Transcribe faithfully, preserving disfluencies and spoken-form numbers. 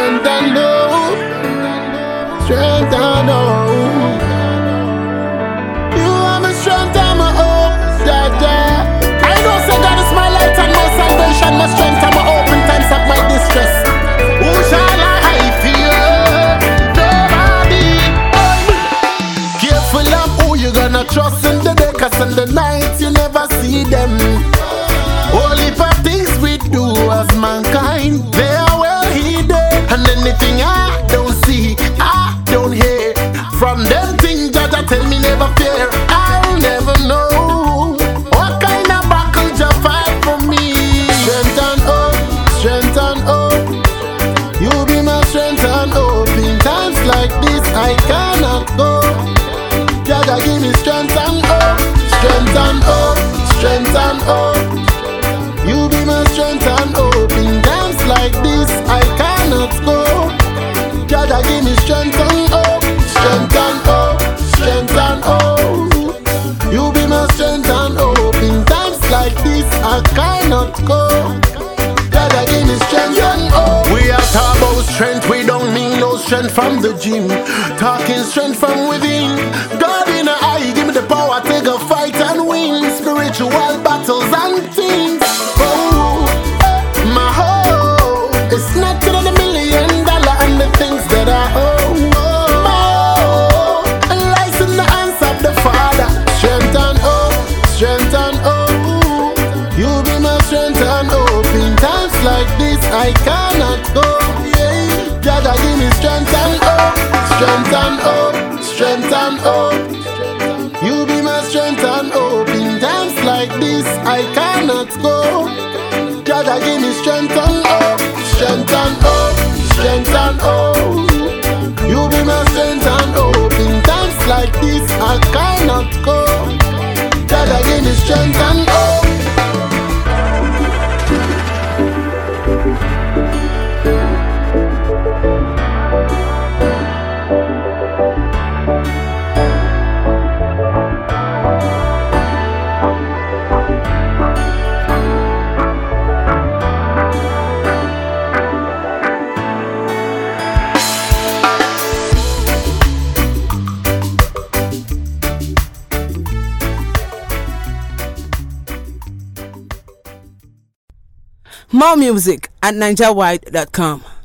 strength and hope, strength and hope. You are my strength and my hope, yeah, yeah. I know say God is my light and my salvation, my strength and my hope in times of my distress. Who shall I fear? Nobody. Careful of who you gonna trust in the day, cause in the night you never see them. Only for things we do as mankind, they are well hidden. And anything I don't see, I don't hear. From them things that I tell me never fear, I'll never know what kind of battle you fight for me. Strength and hope, strength and hope. You be my strength and hope. In times like this I cannot go. Jaja give me strength and hope, strength and hope, strength and hope. You be my strength and hope. In times like this I cannot go. Jaja give me strength and hope, strength and hope, strength and hope. You be my strength and hope. In times like this I cannot go. Jaja give me strength and hope. We are talking about strength, we don't mean no strength from the gym. Talking strength from within. God in the eye, give me the power, take a fight and win. Spiritual battles and things. My hope is not to the million dollar and the things that I owe. My hope lies in the hands of the Father. Strength and hope, strength and hope. You be my strength and hope. In times like this I cannot go. Yeah, Jaja give me strength and hope, strength and hope, strength and hope. You be my strength and hope. In times like this I cannot go. Jaja give me strength and hope, strength and hope, strength and hope. You be my strength and hope. In times like this I cannot go. Jaja give me strength and hope. More music at ninja wide dot com.